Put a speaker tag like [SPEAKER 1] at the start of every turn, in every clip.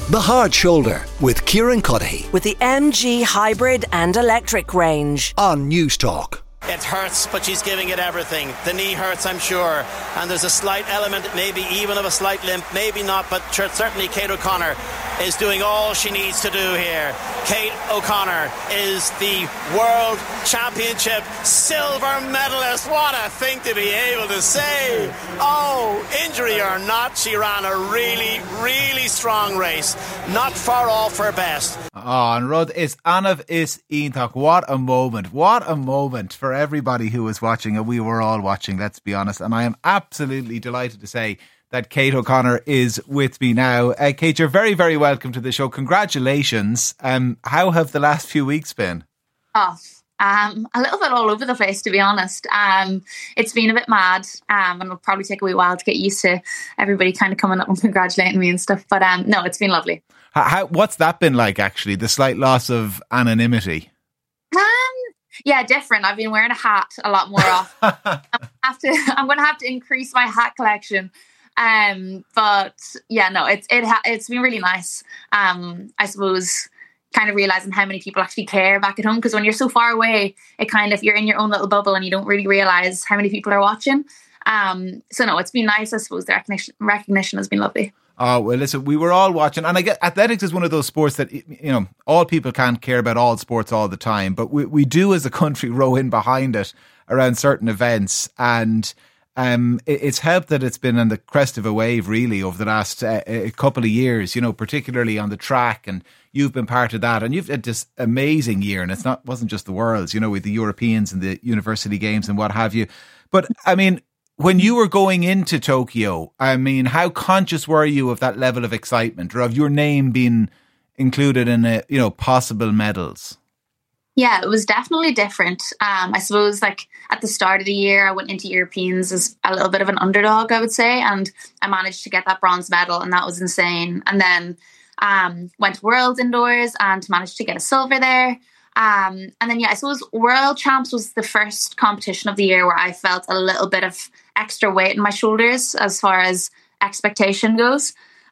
[SPEAKER 1] The Hard Shoulder with Kieran Cuddihy
[SPEAKER 2] with the MG hybrid and electric range
[SPEAKER 1] on News Talk.
[SPEAKER 3] It hurts, but she's giving it everything. The knee hurts, I'm sure, and there's a slight element, maybe even of a slight limp, maybe not, but certainly Kate O'Connor is doing all she needs to do here. Kate O'Connor is the World Championship silver medalist. What a thing to be able to say. Oh, injury or not, she ran a really, really strong race. Not far off her best.
[SPEAKER 4] Oh, and Rud is Anav is Ionthach. What a moment. What a moment for everybody who was watching, and we were all watching, let's be honest. And I am absolutely delighted to say that Kate O'Connor is with me now. Kate, you're very, very welcome to the show. Congratulations. How have the last few weeks been?
[SPEAKER 5] A little bit all over the place, to be honest. It's been a bit mad, and it'll probably take a wee while to get used to everybody kind of coming up and congratulating me and stuff. But no, it's been lovely.
[SPEAKER 4] What's that been like, actually? The slight loss of anonymity?
[SPEAKER 5] Yeah, different. I've been wearing a hat a lot more often. I'm going to have to increase my hat collection. But yeah, no, it's been really nice. I suppose kind of realizing how many people actually care back at home, because when you're so far away, it kind of, you're in your own little bubble and you don't really realize how many people are watching. So no, it's been nice. I suppose the recognition has been lovely.
[SPEAKER 4] Oh, well, listen, we were all watching, and I get athletics is one of those sports that, you know, all people can't care about all sports all the time, but we do as a country row in behind it around certain events, and it's helped that it's been on the crest of a wave really over the last couple of years, you know, particularly on the track, and you've been part of that, and you've had this amazing year, and wasn't just the Worlds, you know, with the Europeans and the University Games and what have you. But I mean, when you were going into Tokyo, I mean, how conscious were you of that level of excitement, or of your name being included in possible medals?
[SPEAKER 5] Yeah, it was definitely different. I suppose, like, at the start of the year, I went into Europeans as a little bit of an underdog, I would say, and I managed to get that bronze medal, and that was insane. And then went to Worlds indoors and managed to get a silver there. And then, yeah, I suppose World Champs was the first competition of the year where I felt a little bit of extra weight in my shoulders as far as expectation goes.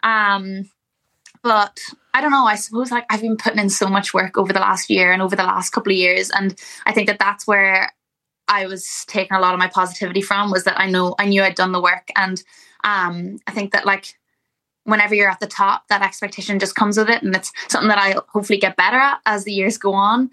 [SPEAKER 5] But I don't know, I suppose, like, I've been putting in so much work over the last year and over the last couple of years. And I think that that's where I was taking a lot of my positivity from, was that I knew I'd done the work. And I think that, like, whenever you're at the top, that expectation just comes with it. And it's something that I hopefully get better at as the years go on.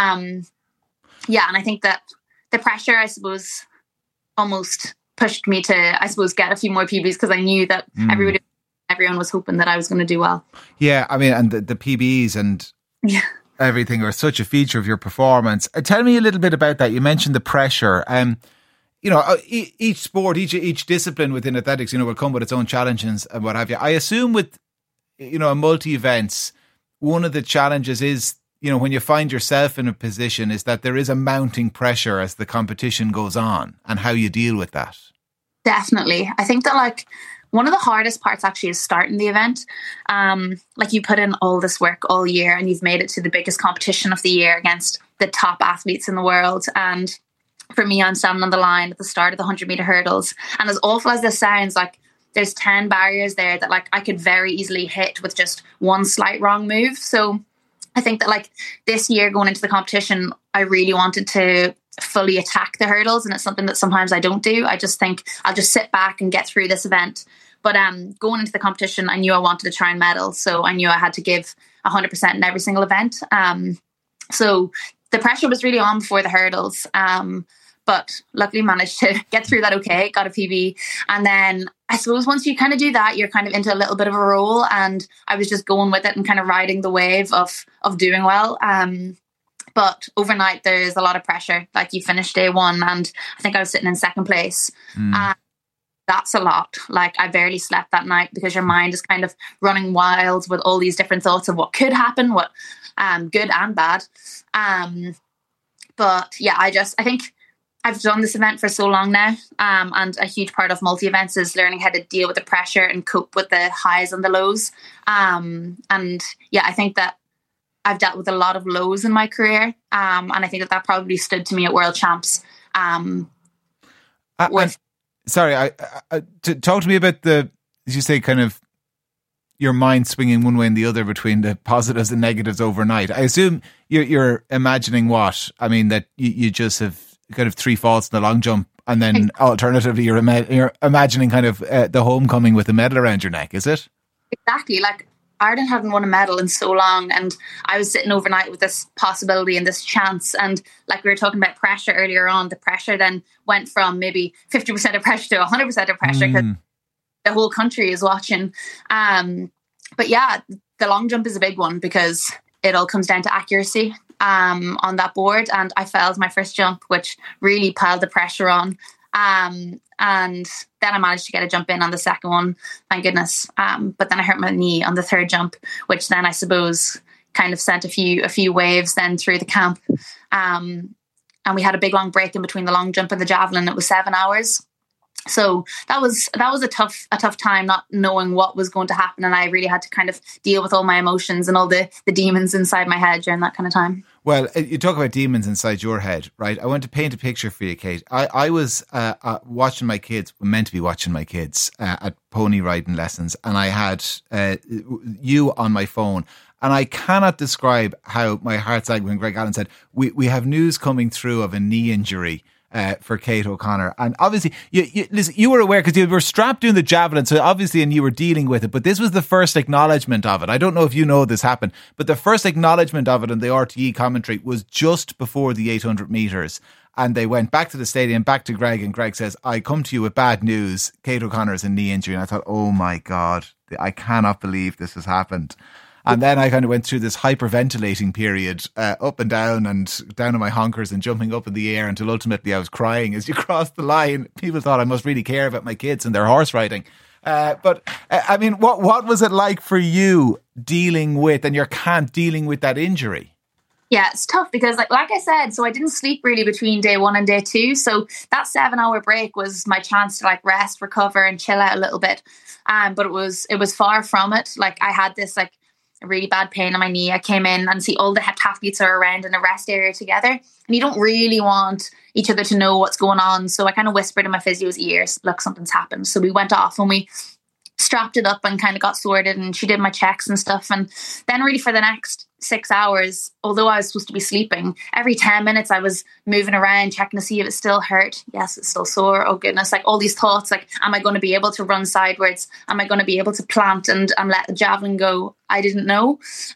[SPEAKER 5] Yeah, and I think that the pressure, I suppose, almost pushed me to, I suppose, get a few more PBs, because I knew that everyone was hoping that I was going to do well. Yeah,
[SPEAKER 4] I mean, and the PBs and everything are such a feature of your performance. Tell me a little bit about that. You mentioned the pressure. You know, each sport, each discipline within athletics, you know, will come with its own challenges and what have you. I assume with, you know, multi-events, one of the challenges is, you know, when you find yourself in a position, is that there is a mounting pressure as the competition goes on, and how you deal with that.
[SPEAKER 5] Definitely. I think that, like, one of the hardest parts actually is starting the event. Like, you put in all this work all year and you've made it to the biggest competition of the year against the top athletes in the world. And for me, I'm standing on the line at the start of the 100-meter hurdles. And as awful as this sounds, like, there's 10 barriers there that, like, I could very easily hit with just one slight wrong move. So I think that, like, this year going into the competition, I really wanted to fully attack the hurdles, and it's something that sometimes I don't do. I just think I'll just sit back and get through this event. But going into the competition, I knew I wanted to try and medal, so I knew I had to give 100% in every single event. So the pressure was really on before the hurdles, but luckily managed to get through that okay, got a PB. And then I suppose once you kind of do that, you're kind of into a little bit of a roll, and I was just going with it and kind of riding the wave of doing well. But overnight, there's a lot of pressure. Like, you finish day one, and I think I was sitting in second place. That's a lot. Like, I barely slept that night, because your mind is kind of running wild with all these different thoughts of what could happen, what good and bad. But yeah, I think I've done this event for so long now, and a huge part of multi-events is learning how to deal with the pressure and cope with the highs and the lows. And yeah, I think that I've dealt with a lot of lows in my career, and I think that probably stood to me at World Champs.
[SPEAKER 4] Sorry, talk to me about as you say, kind of your mind swinging one way and the other between the positives and negatives overnight. I assume you're imagining what? I mean, that you just have kind of 3 faults in the long jump, and then alternatively you're imagining kind of the homecoming with a medal around your neck, is it?
[SPEAKER 5] Exactly. Like, Ireland hadn't won a medal in so long, and I was sitting overnight with this possibility and this chance. And like we were talking about pressure earlier on, the pressure then went from maybe 50% of pressure to 100% of pressure because the whole country is watching. But yeah, the long jump is a big one because it all comes down to accuracy on that board. And I failed my first jump, which really piled the pressure on. And then I managed to get a jump in on the second one, thank goodness. But then I hurt my knee on the third jump, which then I suppose kind of sent a few waves then through the camp. And we had a big long break in between the long jump and the javelin. It was 7 hours. So that was a tough time, not knowing what was going to happen, and I really had to kind of deal with all my emotions and all the demons inside my head during that kind of time.
[SPEAKER 4] Well, you talk about demons inside your head, right? I want to paint a picture for you, Kate. I was watching my kids, meant to be watching my kids at pony riding lessons, and I had you on my phone. And I cannot describe how my heart sank when Greg Allen said, we have news coming through of a knee injury for Kate O'Connor. And obviously listen, you were aware because you were strapped doing the javelin, so obviously, and you were dealing with it, but this was the first acknowledgement of it. I don't know if you know this happened, but the first acknowledgement of it in the RTE commentary was just before the 800 metres. And they went back to the stadium, back to Greg, and Greg says, I come to you with bad news. Kate O'Connor has a knee injury. And I thought, oh my God, I cannot believe this has happened. And then I kind of went through this hyperventilating period, up and down on my honkers and jumping up in the air until ultimately I was crying as you crossed the line. People thought I must really care about my kids and their horse riding. But I mean, what was it like for you dealing with that injury?
[SPEAKER 5] Yeah, it's tough because like I said, so I didn't sleep really between day 1 and day 2. So that 7-hour break was my chance to like rest, recover and chill out a little bit. But it was far from it. Like I had this like a really bad pain in my knee. I came in and see all the heptathletes are around in a rest area together, and you don't really want each other to know what's going on. So I kind of whispered in my physio's ears, look, something's happened. So we went off and we strapped it up and kind of got sorted, and she did my checks and stuff. And then really for the next 6 hours, although I was supposed to be sleeping, every 10 minutes I was moving around, checking to see if it still hurt. Yes, it's still sore. Oh goodness. Like all these thoughts, like, am I going to be able to run sideways? Am I going to be able to plant and let the javelin go? I didn't know.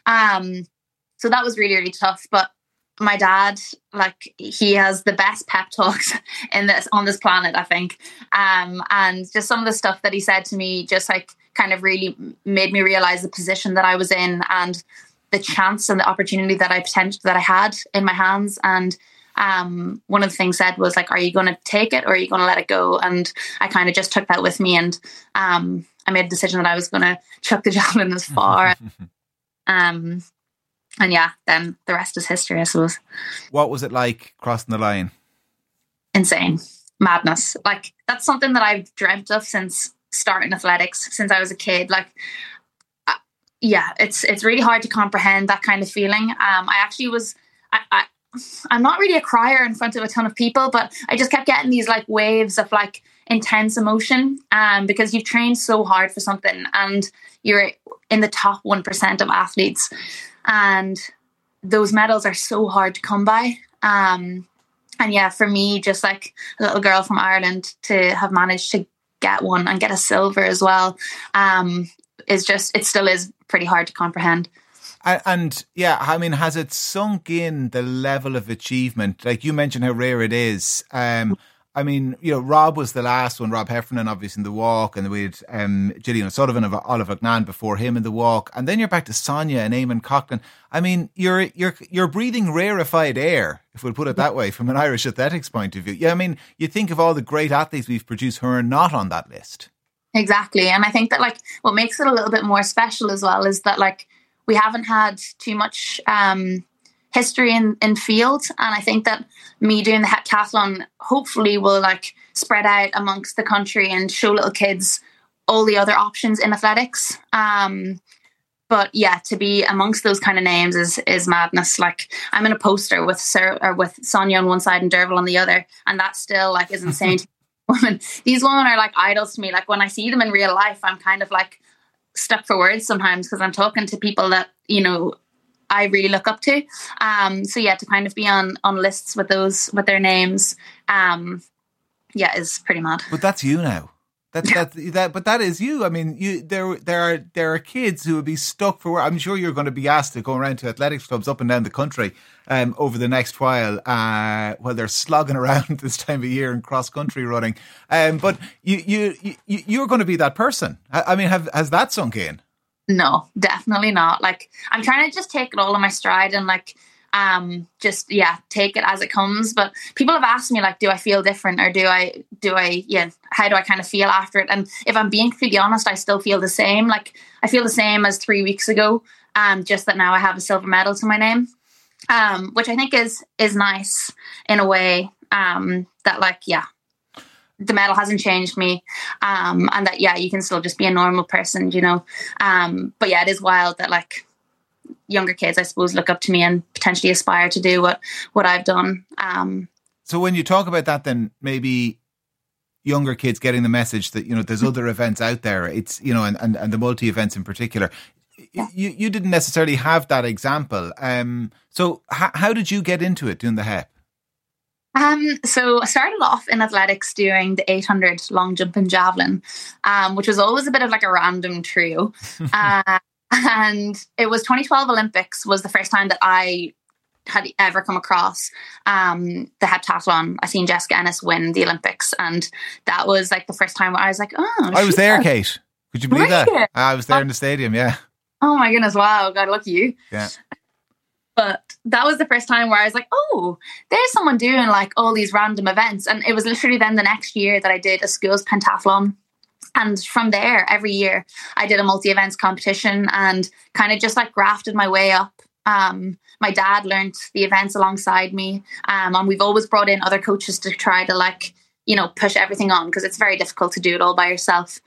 [SPEAKER 5] So that was really, really tough. But my dad, like, he has the best pep talks on this planet, I think. And just some of the stuff that he said to me just like kind of really made me realize the position that I was in and the chance and the opportunity that I had in my hands. And one of the things said was like, are you going to take it or are you going to let it go? And I kind of just took that with me, and I made a decision that I was going to chuck the javelin as far. And yeah, then the rest is history, I suppose. What
[SPEAKER 4] was it like crossing the line?
[SPEAKER 5] Insane. Madness. Like, that's something that I've dreamt of since starting athletics, since I was a kid. Like, yeah, it's really hard to comprehend that kind of feeling. I actually was... I'm not really a crier in front of a ton of people, but I just kept getting these like waves of like intense emotion because you've trained so hard for something and you're in the top 1% of athletes. And those medals are so hard to come by. And yeah, for me, just like a little girl from Ireland to have managed to get one and get a silver as well, it still is pretty hard to comprehend.
[SPEAKER 4] And yeah, I mean, has it sunk in the level of achievement? Like you mentioned how rare it is. I mean, you know, Rob was the last one, Rob Heffernan, obviously in the walk, and we had Gillian O'Sullivan of Olive Ognan before him in the walk, and then you're back to Sonia and Eamon Coughlin. I mean, you're breathing rarefied air, if we'll put it that way, from an Irish athletics point of view. Yeah, I mean, you think of all the great athletes we've produced who are not on that list.
[SPEAKER 5] Exactly, and I think that like what makes it a little bit more special as well is that like we haven't had too much history in field, and I think that me doing the heptathlon hopefully will like spread out amongst the country and show little kids all the other options in athletics. But yeah, to be amongst those kind of names is madness. Like I'm in a poster with Sonia on one side and Derval on the other, and that still like is insane. These women are like idols to me. Like when I see them in real life, I'm kind of like, stuck for words sometimes because I'm talking to people that, you know, I really look up to. So yeah, to kind of be on lists with their names, is pretty mad.
[SPEAKER 4] But that's you now. But that is you. I mean, there are kids who would be stuck for work. I'm sure you're going to be asked to go around to athletics clubs up and down the country over the next while they're slogging around this time of year in cross country running. But you're going to be that person. I mean, has that sunk in?
[SPEAKER 5] No, definitely not. Like, I'm trying to just take it all in my stride and like, take it as it comes. But people have asked me, like, do I feel different, or how do I kind of feel after it? And if I'm being completely honest, I still feel the same. Like, I feel the same as 3 weeks ago. Just that now I have a silver medal to my name, which I think is nice in a way. That like, the medal hasn't changed me, and that you can still just be a normal person, you know. But it is wild that like younger kids, I suppose, look up to me and potentially aspire to do what I've done.
[SPEAKER 4] So when you talk about that, then maybe younger kids getting the message that, you know, there's other events out there. It's, you know, and the multi events in particular. You didn't necessarily have that example. So how did you get into it doing the HEP?
[SPEAKER 5] So I started off in athletics doing the 800 long jump and javelin, which was always a bit of like a random trio. And it was 2012 Olympics was the first time that I had ever come across the heptathlon. I seen Jessica Ennis win the Olympics, and that was like the first time where I was like, oh,
[SPEAKER 4] I was there, Kate. Could you believe that? I was there in the stadium, yeah.
[SPEAKER 5] Oh my goodness, wow, God, lucky you.
[SPEAKER 4] Yeah.
[SPEAKER 5] But that was the first time where I was like, oh, there's someone doing like all these random events. And it was literally then the next year that I did a school's pentathlon. And from there, every year I did a multi-events competition and kind of just like grafted my way up. My dad learned the events alongside me. And we've always brought in other coaches to try to like, you know, push everything on, because it's very difficult to do it all by yourself.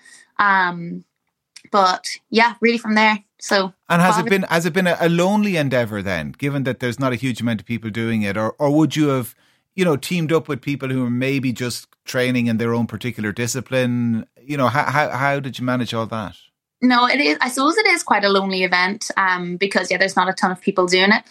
[SPEAKER 5] But yeah, really from there. So,
[SPEAKER 4] and has it been a lonely endeavour then, given that there's not a huge amount of people doing it, or would you have, you know, teamed up with people who are maybe just training in their own particular discipline? You know, how did you manage all that?
[SPEAKER 5] No, it is. I suppose it is quite a lonely event, because there's not a ton of people doing it.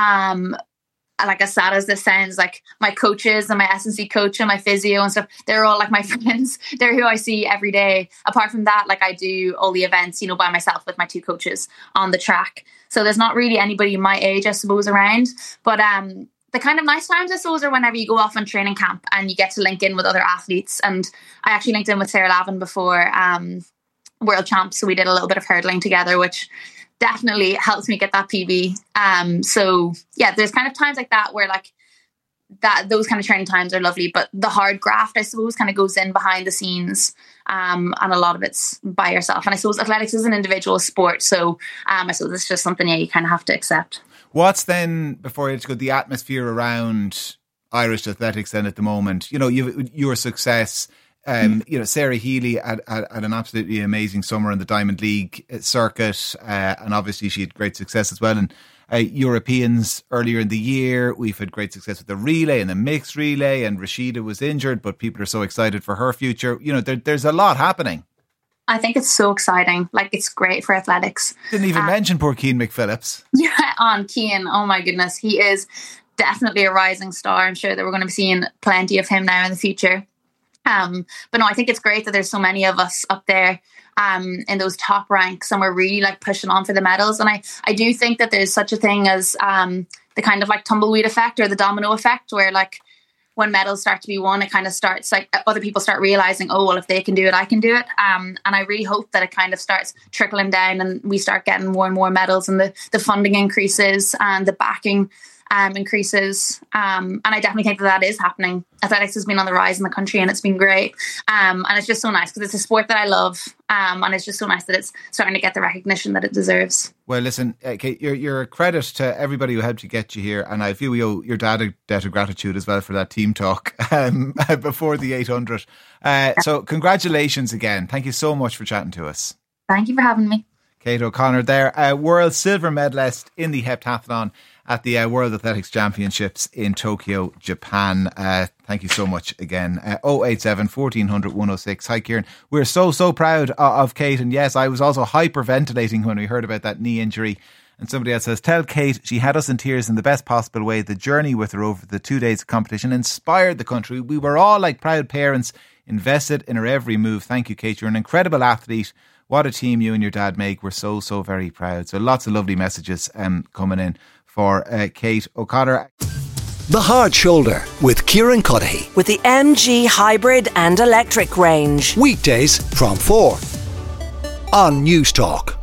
[SPEAKER 5] Like, as sad as this sounds, like my coaches and my S&C coach and my physio and stuff, they're all like my friends. They're who I see every day. Apart from that, like, I do all the events, you know, by myself with my two coaches on the track. So there's not really anybody my age, I suppose, around. But the kind of nice times, I suppose, are whenever you go off on training camp and you get to link in with other athletes. And I actually linked in with Sarah Lavin before World Champs. So we did a little bit of hurdling together, which definitely helps me get that PB. So yeah, there's kind of times like that where like that, those kind of training times are lovely, but the hard graft, I suppose, kind of goes in behind the scenes. And a lot of it's by yourself. And I suppose athletics is an individual sport. So I suppose it's just something you kind of have to accept. What's
[SPEAKER 4] then, before you go, the atmosphere around Irish athletics then at the moment? You know, your success, you know, Sarah Healy had an absolutely amazing summer in the Diamond League circuit, and obviously she had great success as well in Europeans earlier in the year. We've had great success with the relay and the mixed relay, and Rashida was injured, but people are so excited for her future. You know, there's a lot happening.
[SPEAKER 5] I think it's so exciting. Like, it's great for athletics.
[SPEAKER 4] Didn't even mention poor Cian McPhillips.
[SPEAKER 5] Yeah, on Cian. Oh my goodness. He is definitely a rising star. I'm sure that we're going to be seeing plenty of him now in the future. But no, I think it's great that there's so many of us up there in those top ranks, and we're really like pushing on for the medals. And I do think that there's such a thing as the kind of like tumbleweed effect, or the domino effect, where like when medals start to be won, it kind of starts like other people start realizing, oh, well, if they can do it, I can do it. And I really hope that it kind of starts trickling down and we start getting more and more medals, and the funding increases and the backing increases. And I definitely think that is happening. Athletics has been on the rise in the country, and it's been great. And it's just so nice because it's a sport that I love. And it's just so nice that it's starting to get the recognition that it deserves.
[SPEAKER 4] Well, listen, Kate, you're a credit to everybody who helped you get you here. And I feel we owe your dad a debt of gratitude as well for that team talk before the 800. So congratulations again. Thank you so much for chatting to us.
[SPEAKER 5] Thank you for having me.
[SPEAKER 4] Kate O'Connor there, world silver medalist in the heptathlon at the World Athletics Championships in Tokyo, Japan. Thank you so much again. 087 1400 106. Hi, Kieran. We're so proud of Kate. And yes, I was also hyperventilating when we heard about that knee injury. And somebody else says, tell Kate she had us in tears in the best possible way. The journey with her over the 2 days of competition inspired the country. We were all like proud parents, invested in her every move. Thank you, Kate. You're an incredible athlete. What a team you and your dad make. We're so very proud. So lots of lovely messages coming in for Kate O'Connor.
[SPEAKER 1] The Hard Shoulder with Kieran Cuddihy.
[SPEAKER 2] With the MG hybrid and electric range.
[SPEAKER 1] Weekdays from 4 on News Talk.